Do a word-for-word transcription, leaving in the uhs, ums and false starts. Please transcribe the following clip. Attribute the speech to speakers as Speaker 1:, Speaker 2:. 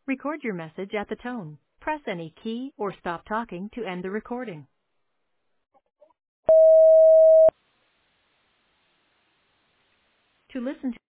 Speaker 1: Record your message at the tone. Press any key or stop talking to end the recording. To listen to